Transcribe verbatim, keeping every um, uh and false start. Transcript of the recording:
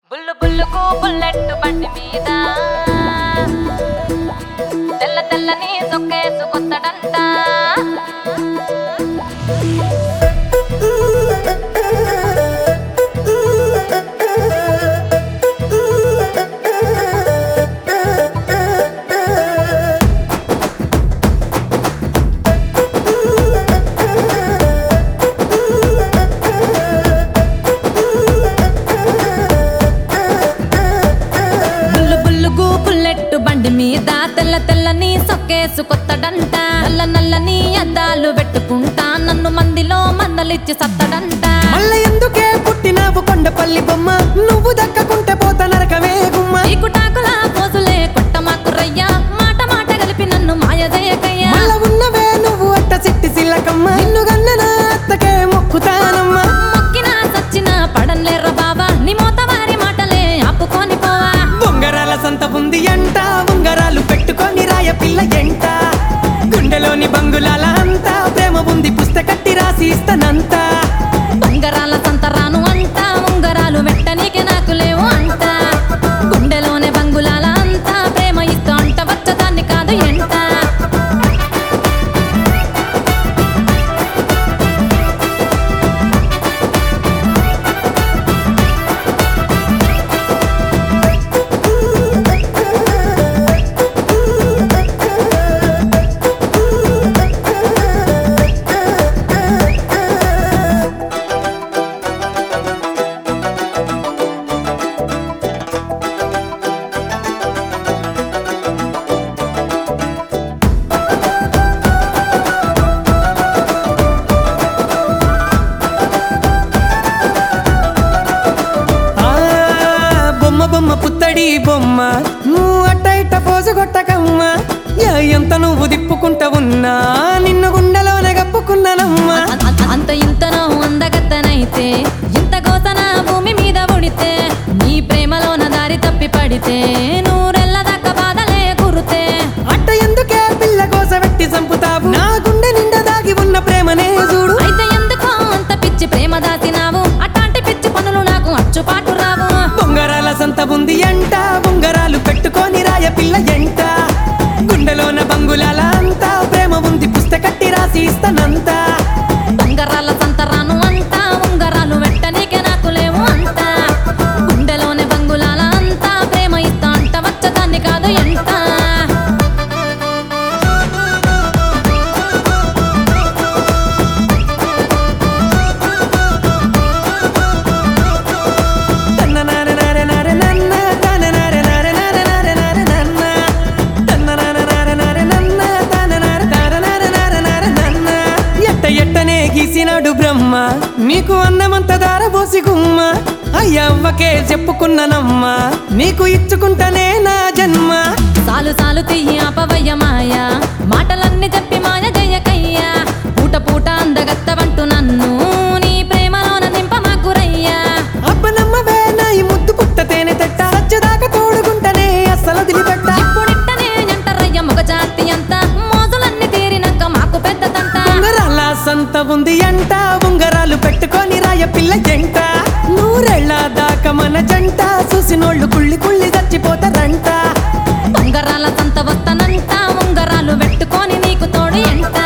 బుల్లు బుల్లుకు bullet బండి మీద తెల్ల తెల్లని సొక్కేసుకొత్తడంట. బండి మీద తెల్ల తెల్లని సొక్కేసుకొత్తడంట. నల్ల నల్లని అద్దాలు పెట్టుకుంటా నన్ను మందిలో మందలిచ్చి సత్తడంట. మళ్ళ ఎందుకే పుట్టినావు కొండపల్లి బొమ్మ, నువ్వు దక్కకుంటే పోత నరకమే గుమ్మ. ఈకుటాకులా పోసులే కొట్టమాకురయ్యా, మాట మాట కలిపి నన్ను మాయజేయకయ్యా. మళ్ళ ఉన్నవే నువ్వు అట్ట సిట్టి సిల్లకమ్మ, నిన్ను గన్న అత్తకే మొక్కుతానమ్మా. మొక్కినా సచ్చినా పడన్లేర్ర బావా, నీ మోతవారి మాటలే ఆపుకొని పోవా. బొంగరాల సంత ఉంది అంట, ఉంగరాలు పెట్టుకొని రాయ పిల్ల ఎంట. గుండెలోని బంగులాల అంతా ప్రేమ ఉంది, పుస్తకట్టి రాసి ఇస్తానంత. ఉంగరాల సంతరాను అంట, ఉంగరాలు మెట్టనీకే నాకు లేవు అంట. గుండెలోనే బంగులాల అంతా ప్రేమ ఇస్తా అంట, వచ్చదాన్ని కాదు ఎంట. బొమ్మ పుత్తడి బొమ్మ, నువ్వు అట్ట ఇట్ట పోసు కొట్టకమ్మ. ఎంత నువ్వు దిప్పుకుంటా ఉన్నా నిన్ను గుండెలోనే కప్పుకున్నానమ్మా. అంత ఇంతనో అందగత్తనైతే ఇంత గోతన భూమి మీద ఉడితే, నీ ప్రేమలోన దారి తప్పి పడితే నూరెళ్ళ దాకా బాధలే కురుతే. అట్ట ఎందుకే పిల్ల కోస పెట్టి చంపుతావు, నా గుండె నిండా దాగి ఉన్న ప్రేమనే చూడు. అయితే ఎందుకో అంత పిచ్చి ప్రేమ దాసినావు, అట్లాంటి పిచ్చి పనులు నాకు అచ్చుపాటు రావు. బొంగరాల సంత ఉంది అంట, ఉంగరాలు పెట్టుకొని రాయ పిల్ల ఎంట. గుండెలోన బంగులాల అంతా ప్రేమ ఉంది, పుస్తకట్టి రాసి ఇస్తానంత. ఉంగరాల సంతరాను అంట, ఉంగరాలు వెట్టనీకే నాకు లేవు అంట. గుండెలోనే బంగులాల అంతా ప్రేమ ఇస్తా అంట, వచ్చదాన్ని కాదు ఎంట. గీసినాడు బ్రహ్మ, నీకు అన్నమంత దారబోసి గుమ్మ. అయ్యవ్వకే చెప్పుకున్నానమ్మా, నీకు ఇచ్చుకుంటానే నా జన్మ. సాలు సాలు తియ్యి అపవయ్య మాయ, మాటలన్నీ చెప్పి మాయ జయ్యకయ్యా. పూట పూట అందగత్తవంటూ నన్ను నీ ప్రేమలోన నింపమాకురయ్యా. అబ్బనమ్మవే నా ఈ ముద్దు పుట్టతేనే తట్ట, సచ్చదాకా తోడుకుంటనే అస్సలు వదిలిపెట్ట. ఇప్పుడిట్టనే ఎంటరయ్య మగ జాతి అంత, మోజులన్నీ తీరినాక మాకు పెద్ద తంట. ఉంగరాల సంత ఉంది అంట, ఉంగరాలు పెట్టుకొని రాయ పిల్ల జంట. నూరెళ్ళ దాకా మన జంట, చూసినోళ్ళు కుళ్ళి కుళ్ళి చచ్చిపోతారంట. ఉంగరాల సంత వస్తానంట, ఉంగరాలు పెట్టుకొని నీకు తోడు ఎంట.